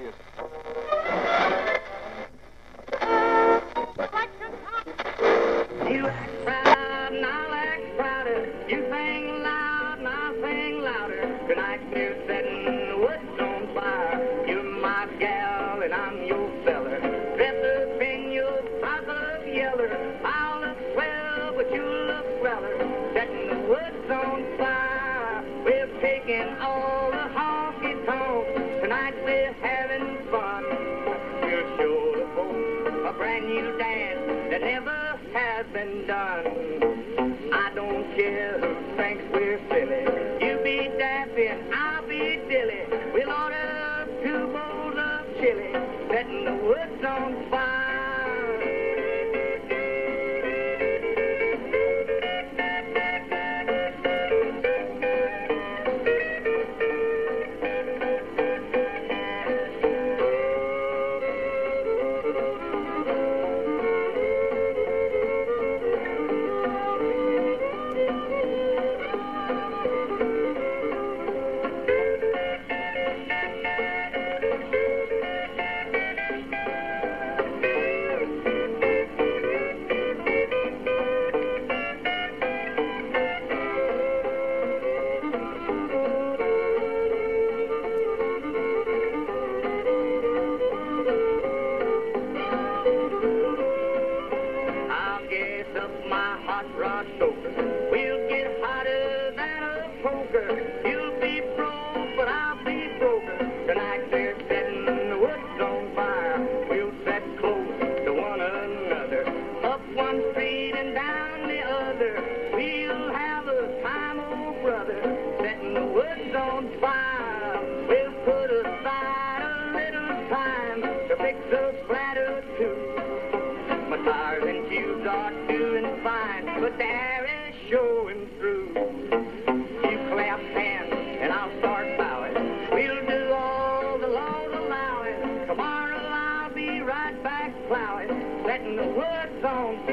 serious. You act proud and I'll act prouder. You sing loud and I'll sing louder. Tonight we're setting the woods on fire. You're my gal and I'm your feller. Dress up in your proper yeller. I'll look swell, but you look sweller. Setting the woods on fire. We're taking all the honky tonks. Tonight we're having fun. We'll show the folks a brand new dance that never has been done. I don't care who thinks we're silly. You be dancing, I'll be dilly. We'll order 2 bowls of chili, setting the woods on fire. We'll get hotter than a poker. You'll be broke, but I'll be broker. Tonight they're setting the woods on fire. We'll set close to one another. Up one street and down the other. We'll have a time, old brother, setting the woods on fire. We'll put aside a little time to fix a flat or two. My tires and tubes are doing fine, but there is showing through. You clap hands and I'll start bowing. We'll do all the laws allowing. Tomorrow I'll be right back plowing, setting the woods on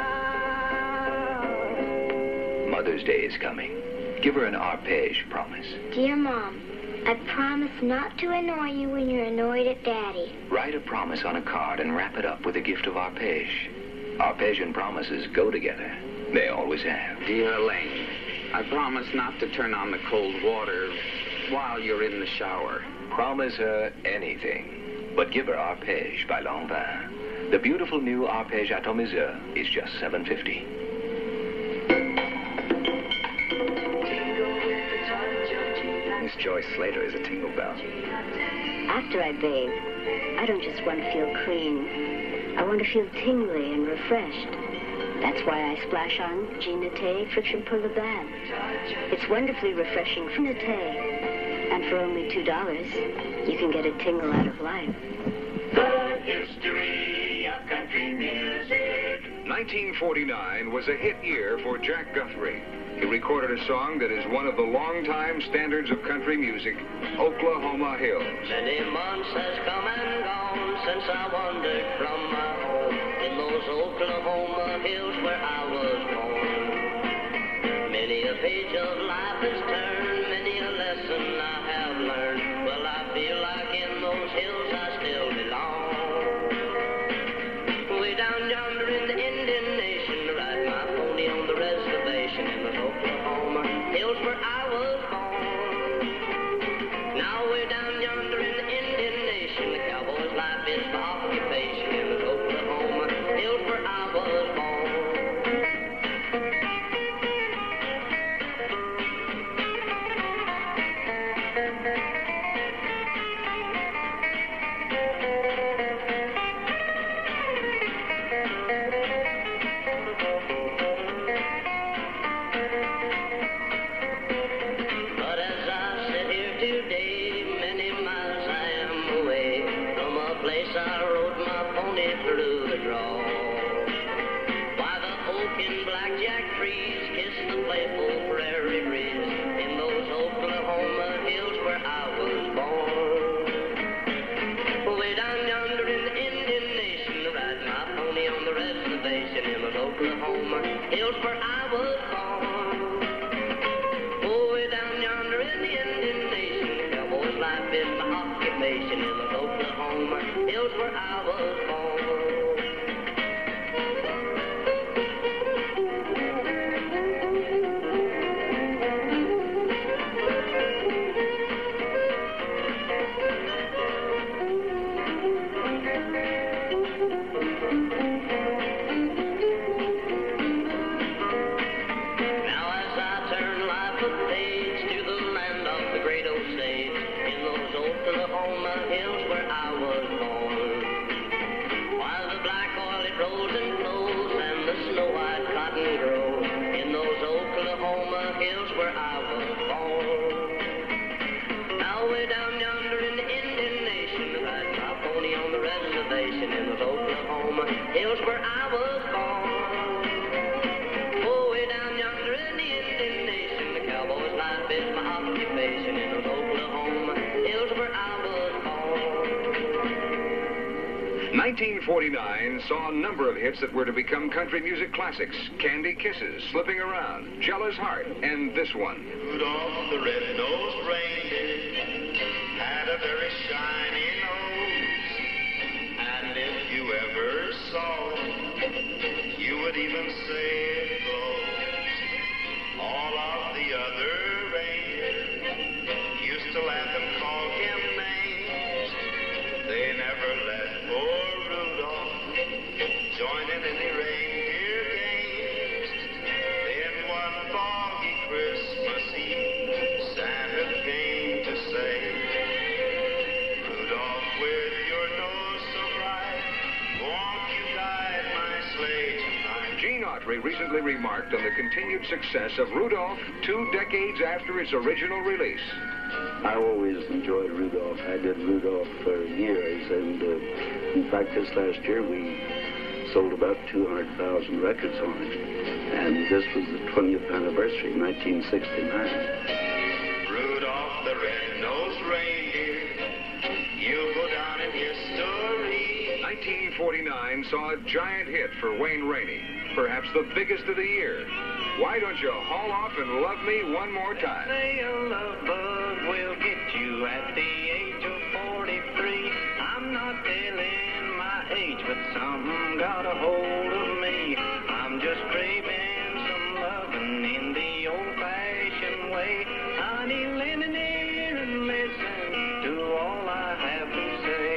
fire. Mother's Day is coming. Give her an arpege promise. Dear Mom, I promise not to annoy you when you're annoyed at Daddy. Write a promise on a card and wrap it up with a gift of arpege. Arpege and promises go together. They always have. Dear Elaine, I promise not to turn on the cold water while you're in the shower. Promise her anything, but give her Arpege by Lanvin. The beautiful new Arpege Atomiseur is just $7.50. Miss Joyce Slater is a tingle bell. After I bathe, I don't just want to feel clean. I want to feel tingly and refreshed. That's why I splash on Ginete Friction Puller Bath. It's wonderfully refreshing from Ginete. And for only $2, you can get a tingle out of life. The history of country music. 1949 was a hit year for Jack Guthrie. He recorded a song that is one of the longtime standards of country music, Oklahoma Hills. Many months has come and gone since I wandered from my home in those Oklahoma hills where I was born. Many a page of life has turned, many a lesson I have learned. Well, I feel like in those hills I still belong. Way down yonder in the Indian Nation, I ride my pony on the reservation in the Oklahoma hills where I was born. Now way down yonder in the Indian Nation, the cowboy's life is my occupation in the Oklahoma hills where I was born. But as I sit here today, many miles I am away from a place I rode my pony through the draw. By the oak and blackjack trees, kiss the playful prairie breeze in those Oklahoma hills where I was born. Way down yonder in the Indian Nation, ride my pony on the reservation in those Oklahoma hills where I was born. Way down yonder in the Indian Nation, the cowboy's life is my occupation in those Oklahoma Oklahoma hills where I was born. Hills where I was born. Oh, way down yonder in the Indian Nation, the cowboy's life is my occupation. In those Oklahoma hills where I was born. 1949 saw a number of hits that were to become country music classics. Candy Kisses, Slipping Around, Jealous Heart, and this one. Rudolph the red-nosed reindeer had a very shiny nose, and if you ever saw it, you would even say it glows. All of the other reindeer used to laugh and call him names. They never let poor Rudolph join in any reindeer games. Then one foggy Christmas Eve, Santa came to say, Rudolph, with your nose so bright, won't you guide my sleigh tonight? Gene Autry recently remarked on the continued success of Rudolph 2 decades after its original release. I always enjoyed Rudolph. I did Rudolph for years, and in fact, this last year we sold about 200,000 records on it, and this was the 20th anniversary, 1969. Rudolph the red-nosed reindeer, you'll go down in history. 1949 saw a giant hit for Wayne Rainey, perhaps the biggest of the year. Why don't you haul off and love me one more time? Say a love bug will get you at the age of 43. I'm not telling my age, but something got a hold of me. I'm just craving some loving in the old-fashioned way. Honey, lend an ear and listen to all I have to say.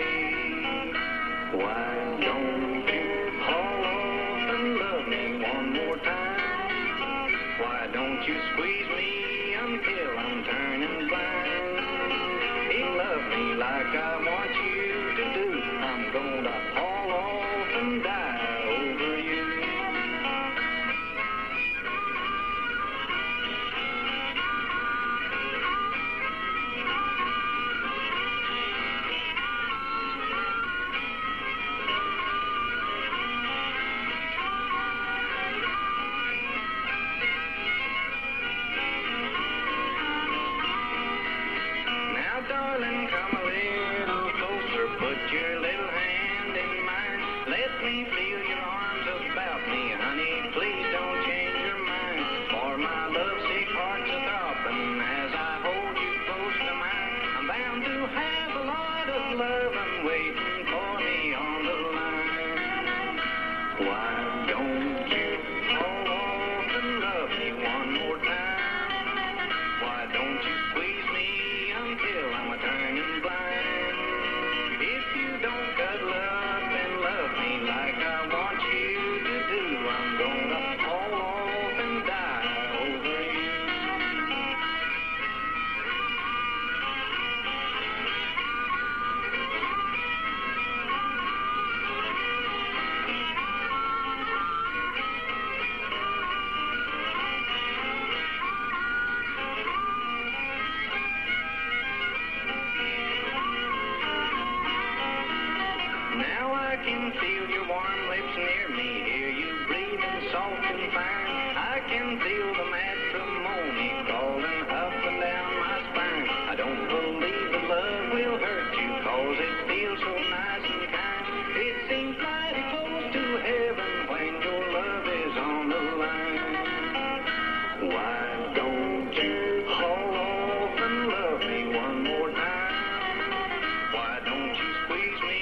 Why don't you haul off and love me one more time? Why don't you squeeze me until I'm turning blind? Hey, love me like I want you to do. I'm gonna haul off and die over you. Darling, come a little closer, put your little hand in mine. Let me feel your arms about me, honey, please don't change your mind. For my lovesick heart's a-throbbing as I hold you close to mine. I'm bound to have a lot of loving waiting for me on the line. Why don't you haul off and love me one more time? Why don't you squeeze me until I'm a turning blind? If you don't cuddle up and love me like I want you to do, I'm gonna haul off and die over you. Now I can feel your warm lips near me, hear you breathing soft and fine. I can feel the matrimony crawling up and down my spine. I don't believe the love will hurt you, cause it feels so nice and kind. It seems mighty close to heaven when your love is on the line. Why don't you haul off and love me one more time? Why don't you squeeze me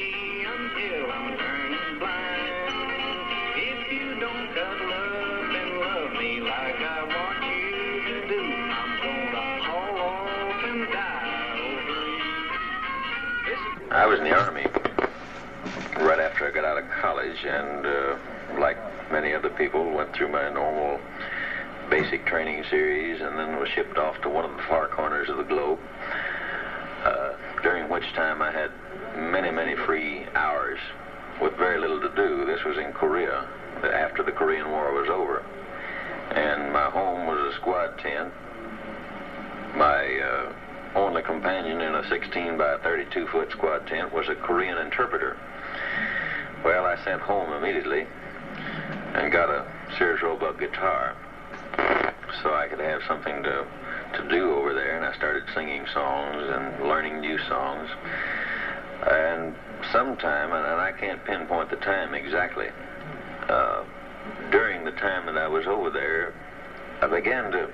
I was in the Army right after I got out of college, and like many other people, went through my normal basic training series and then was shipped off to one of the far corners of the globe, during which time I had many, many free hours with very little to do. This was in Korea, after the Korean War was over. And my home was a squad tent. My only companion in a 16 by 32 foot squad tent was a Korean interpreter. Well, I sent home immediately and got a Sears Roebuck guitar so I could have something to do over there, and I started singing songs and learning new songs. And sometime, and I can't pinpoint the time exactly, during the time that I was over there, I began to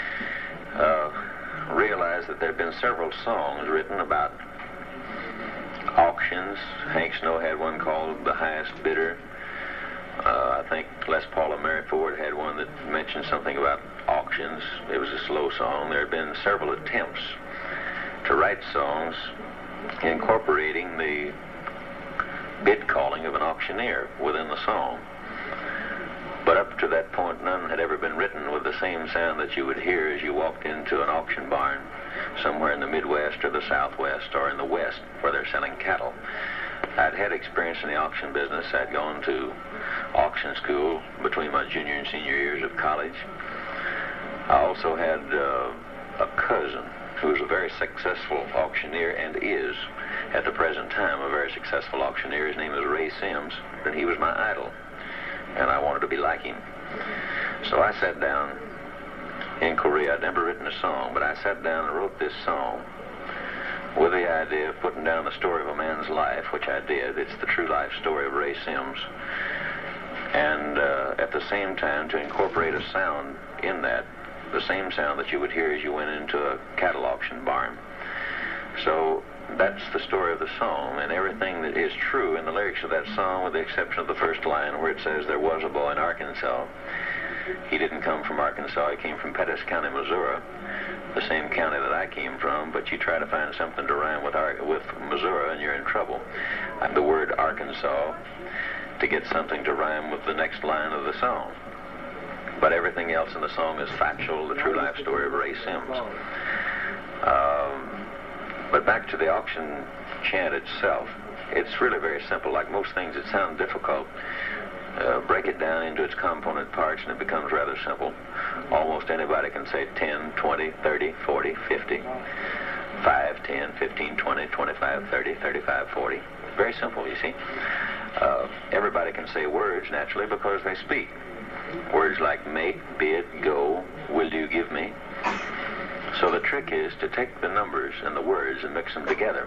realize that there had been several songs written about auctions. Hank Snow had one called The Highest Bidder. I think Les Paul and Mary Ford had one that mentioned something about auctions. It was a slow song. There had been several attempts to write songs incorporating the bid calling of an auctioneer within the song. But up to that point, none had ever been written with the same sound that you would hear as you walked into an auction barn somewhere in the Midwest or the Southwest or in the West where they're selling cattle. I'd had experience in the auction business. I'd gone to auction school between my junior and senior years of college. I also had a cousin who was a very successful auctioneer and is, at the present time, a very successful auctioneer. His name is Ray Sims, and he was my idol, and I wanted to be like him. So I sat down in Korea. I'd never written a song, but I sat down and wrote this song with the idea of putting down the story of a man's life, which I did. It's the true life story of Ray Sims. And at the same time, to incorporate a sound in that, the same sound that you would hear as you went into a cattle auction barn. So that's the story of the song, and everything that is true in the lyrics of that song, with the exception of the first line where it says there was a boy in Arkansas. He didn't come from Arkansas. He came from Pettis County, Missouri, the same county that I came from, but you try to find something to rhyme with Missouri and you're in trouble. The word Arkansas to get something to rhyme with the next line of the song. But everything else in the song is factual, the true life story of Ray Sims. But back to the auction chant itself, it's really very simple. Like most things that sound difficult, break it down into its component parts and it becomes rather simple. Almost anybody can say 10, 20, 30, 40, 50, 5, 10, 15, 20, 25, 30, 35, 40. Very simple, you see. Everybody can say words, naturally, because they speak. Words like make, bid, go, will you give me? So the trick is to take the numbers and the words and mix them together.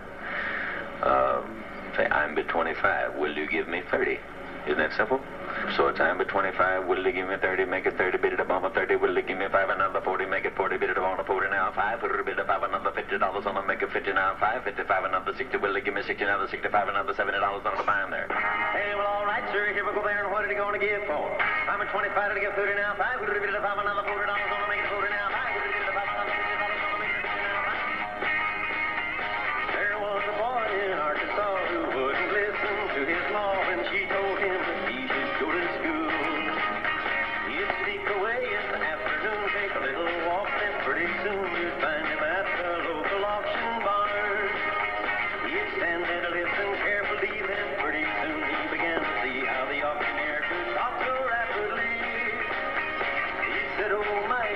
Say, I'm bid 25, will you give me 30? Isn't that simple? So it's I'm bid 25, will you give me 30, make it 30, bid it upon the 30, will you give me 5, another 40, make it 40, bid it upon the 40, now 5, bid it 5, another $50 on them, make it 50, now 5, 55, another 60, will you give me 60, another 65, another $70 on the fine there. Hey, well, all right, sir, here we go there, and what are you going to give for? I'm at 25 to get 30, now 5, bid it 5, another $40 on them, make it 40, now 5, bid it 5, another $50 on them, make it 50, now 5. There was a boy in Arkansas who wouldn't listen to his mom when she told him he should go to school. He'd sneak away in the afternoon, take a little walk, then pretty soon you'd find him at the local auction barn. He'd stand there to listen carefully, then pretty soon he began to see how the auctioneer could talk so rapidly. He said, oh my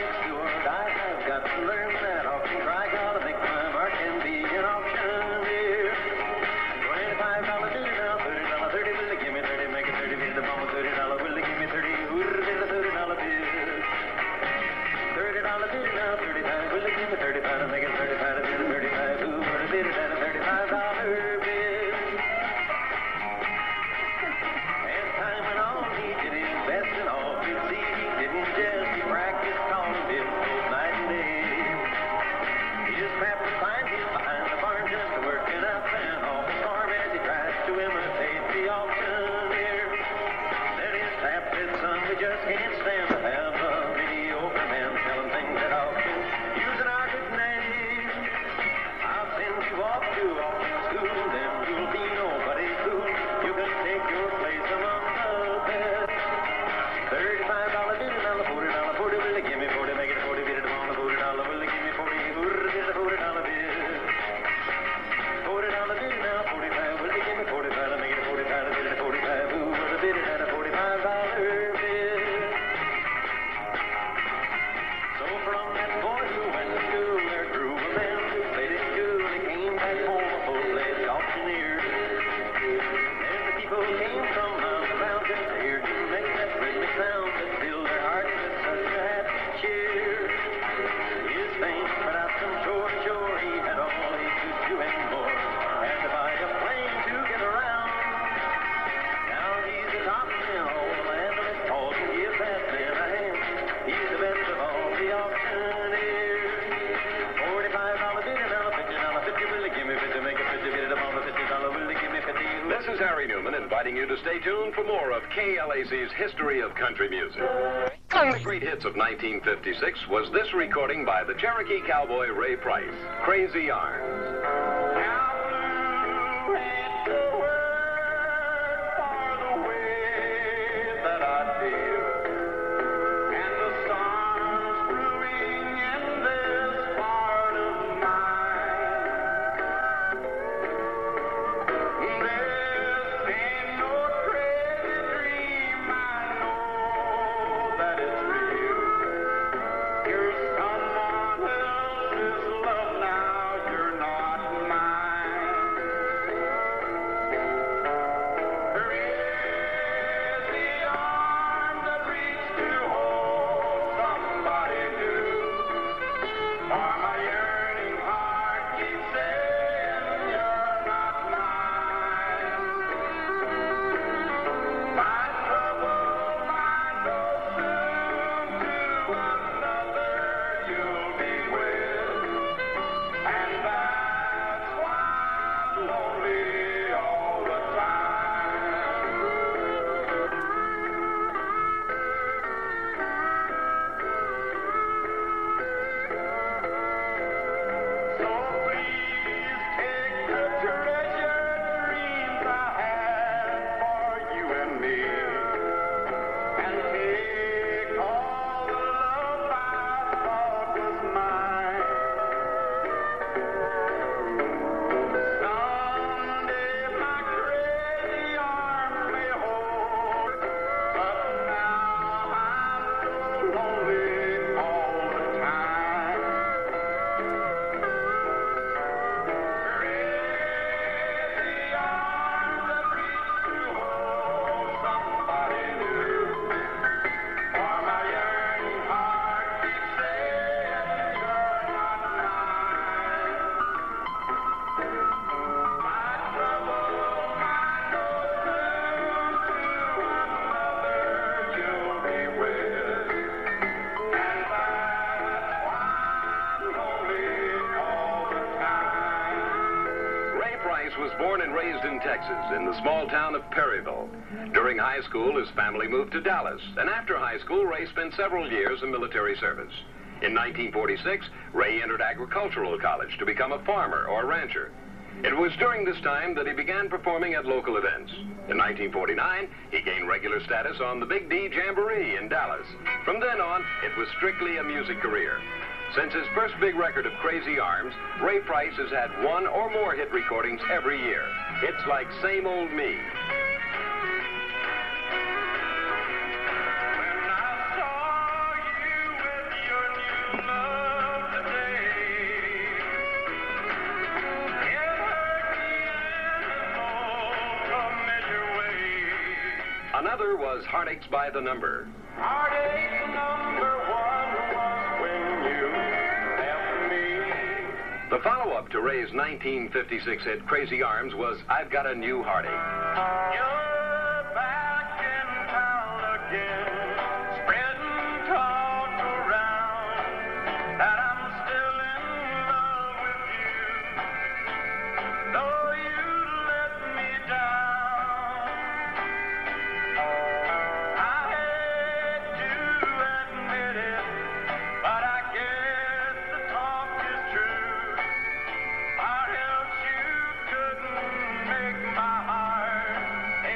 Gary Newman inviting you to stay tuned for more of KLAC's History of Country Music. One of the great hits of 1956 was this recording by the Cherokee cowboy Ray Price, Crazy Arms. Was born and raised in Texas in the small town of Perryville. During high school, his family moved to Dallas, and after high school, Ray spent several years in military service. In 1946, Ray entered agricultural college to become a farmer or rancher. It was during this time that he began performing at local events. In 1949, he gained regular status on the Big D Jamboree in Dallas. From then on, it was strictly a music career. Since his first big record of Crazy Arms, Ray Price has had one or more hit recordings every year. It's like Same Old Me. Another was Heartaches by the Number. Heartache number one was when you left me. The follow-up to Ray's 1956 hit Crazy Arms was I've Got a New Heartache. You're back in town again, spreading talk around that I'm still in love with you, though you let me down. I hate to admit it, but I guess the talk is true. Or else you couldn't make my heart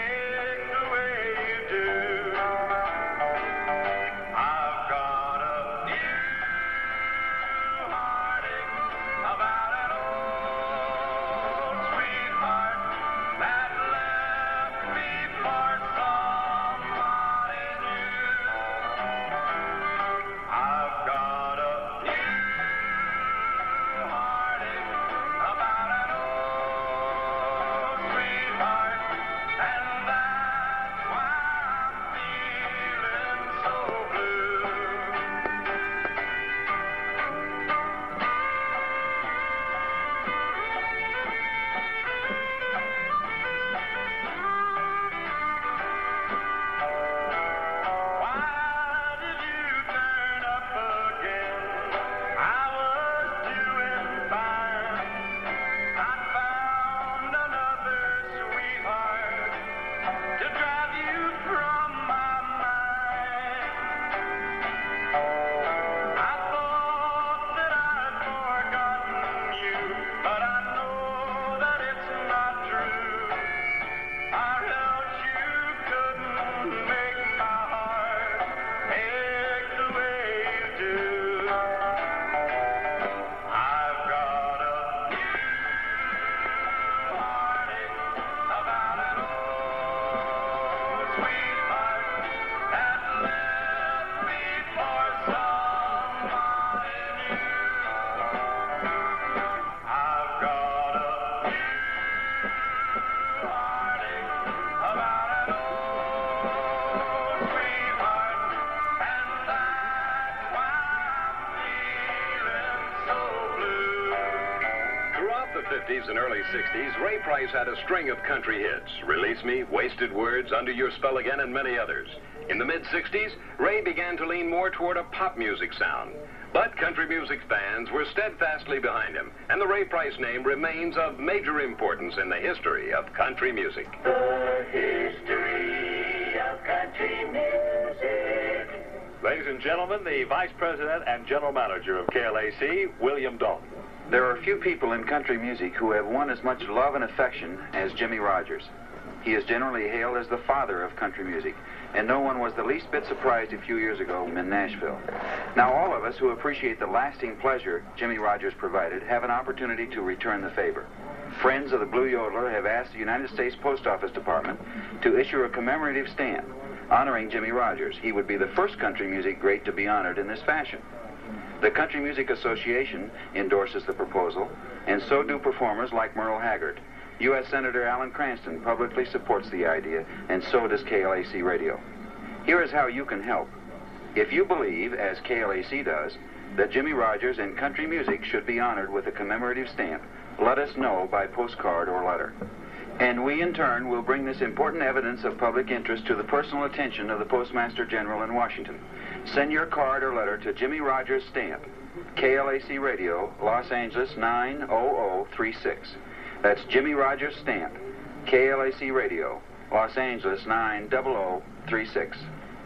50s and early 60s, Ray Price had a string of country hits. Release Me, Wasted Words, Under Your Spell Again, and many others. In the mid-60s, Ray began to lean more toward a pop music sound. But country music fans were steadfastly behind him, and the Ray Price name remains of major importance in the history of country music. The history of country music. Ladies and gentlemen, the Vice President and General Manager of KLAC, William Dalton. There are few people in country music who have won as much love and affection as Jimmie Rodgers. He is generally hailed as the father of country music, and no one was the least bit surprised a few years ago in Nashville. Now, all of us who appreciate the lasting pleasure Jimmie Rodgers provided have an opportunity to return the favor. Friends of the Blue Yodeler have asked the United States Post Office Department to issue a commemorative stamp honoring Jimmie Rodgers. He would be the first country music great to be honored in this fashion. The Country Music Association endorses the proposal, and so do performers like Merle Haggard. U.S. Senator Alan Cranston publicly supports the idea, and so does KLAC Radio. Here is how you can help. If you believe, as KLAC does, that Jimmie Rodgers and country music should be honored with a commemorative stamp, let us know by postcard or letter. And we, in turn, will bring this important evidence of public interest to the personal attention of the Postmaster General in Washington. Send your card or letter to Jimmie Rodgers Stamp, KLAC Radio, Los Angeles 90036. That's Jimmie Rodgers Stamp, KLAC Radio, Los Angeles 90036.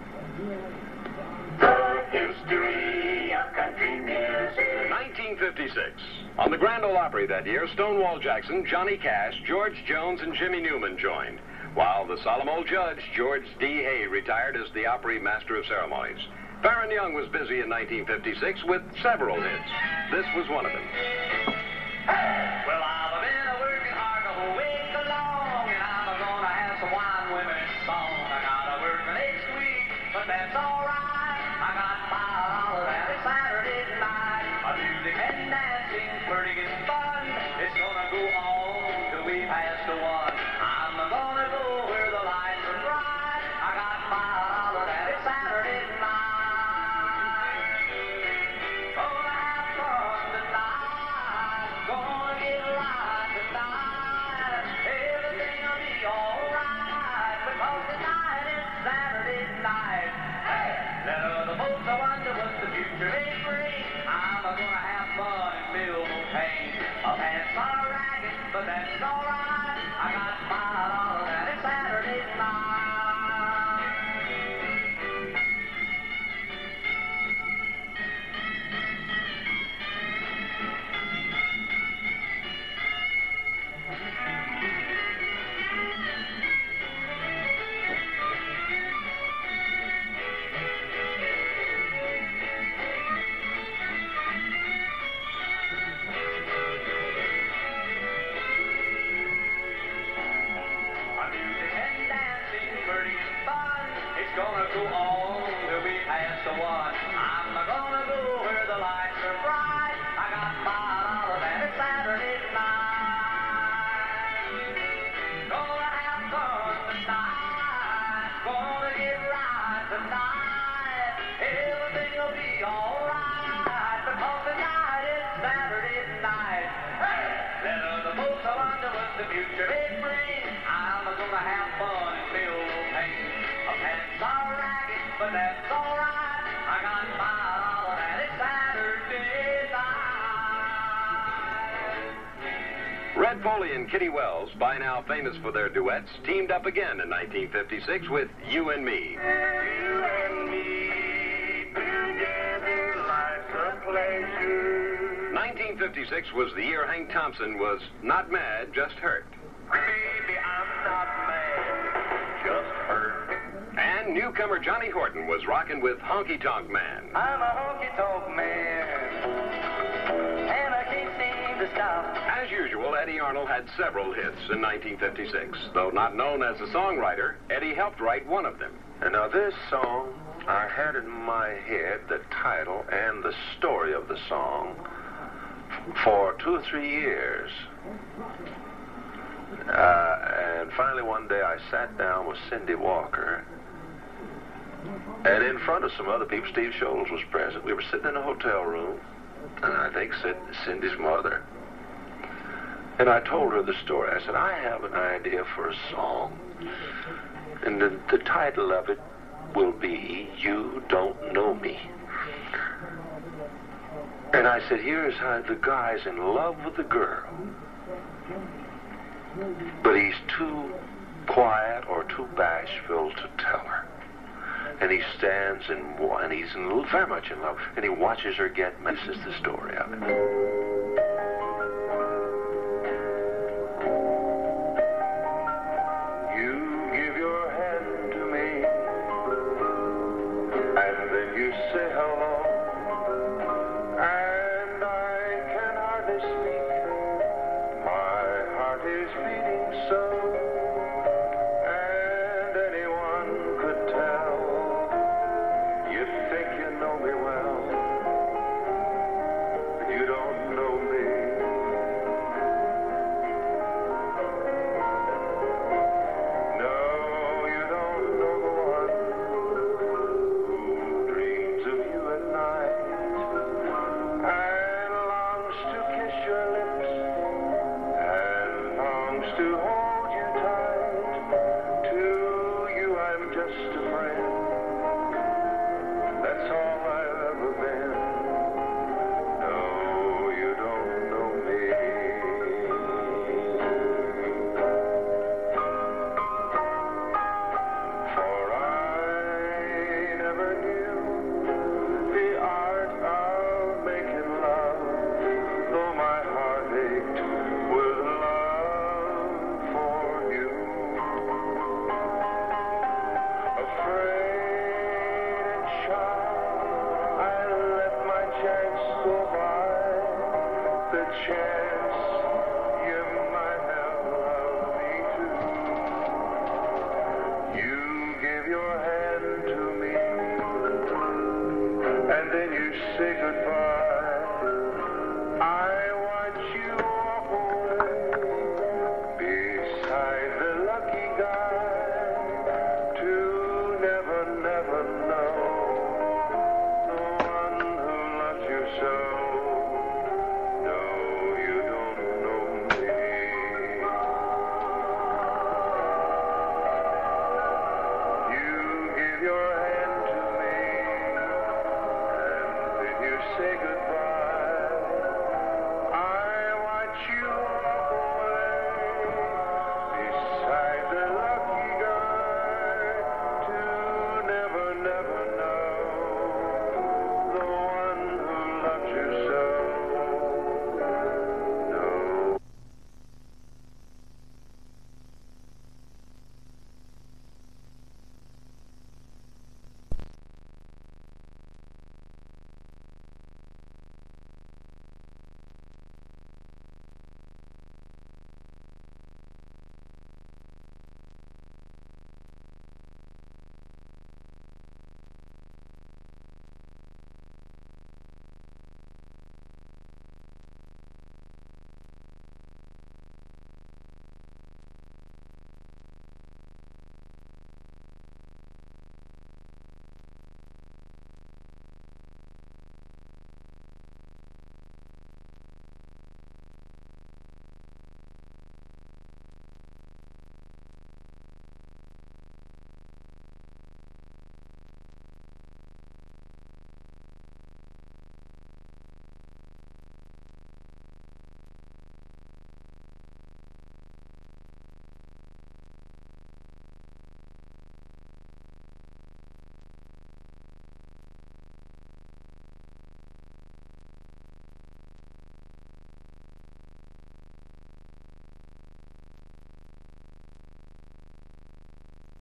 The history of country music. 1956. On the Grand Ole Opry that year, Stonewall Jackson, Johnny Cash, George Jones, and Jimmy Newman joined, while the solemn old judge, George D. Hay, retired as the Opry Master of Ceremonies. Farron Young was busy in 1956 with several hits. This was one of them. Well, I've been working hard the whole week long, and I'm gonna have some wine with me song. I gotta work next week, but that's alright. I got $5 every Saturday night. Music and dancing, flirting is fun. It's gonna go on till we pass the one. I'm gonna go where the lights are bright. I got $5 every Saturday night. Gonna have fun tonight. Gonna get right tonight. Everything'll be alright because tonight is Saturday night. Hey, let other folks wonder what the future may bring. I'm gonna have fun and feel no pain. My pants are ragged, but that's alright. I got $5 and it's Saturday night. Music and dancing, flirting and fun. It's gonna go on till we pass the one. I'm gonna go where the lights are bright. I got $5 and it's Saturday night. Gonna have fun tonight. Gonna get right tonight. Everything'll be alright because tonight is Saturday night. Hey, let other folks wonder what the future may bring. I'm gonna have fun and feel no pain. My pants are ragged, but that's alright. I got $5 and it's Saturday night. Red Foley and Kitty Wells, by now famous for their duets, teamed up again in 1956 with You and Me. You and me together, life's a pleasure. 1956 was the year Hank Thompson was not mad, just hurt. Baby, I'm not mad, just hurt. And newcomer Johnny Horton was rocking with Honky Tonk Man. I'm a honky-tonk man, and I can't seem to stop. As usual, Eddie Arnold had several hits in 1956. Though not known as a songwriter, Eddie helped write one of them. And now this song, I had in my head the title and the story of the song for 2 or 3 years. And finally one day I sat down with Cindy Walker, and in front of some other people, Steve Scholes was present. We were sitting in a hotel room, and I think Cindy's mother. And I told her the story. I said, I have an idea for a song. And the title of it will be, You Don't Know Me. And I said, here's how the guy's in love with the girl, but he's too quiet or too bashful to tell her. And he stands and he's very much in love, and he watches her get. This is the story of it. You give your hand to me, and then you say hello. And I can hardly speak. My heart is beating so. And anyone could tell. You think you know me well. But you don't know me. No, you don't know the one who dreams of you at night. And longs to kiss your lips, and longs to hold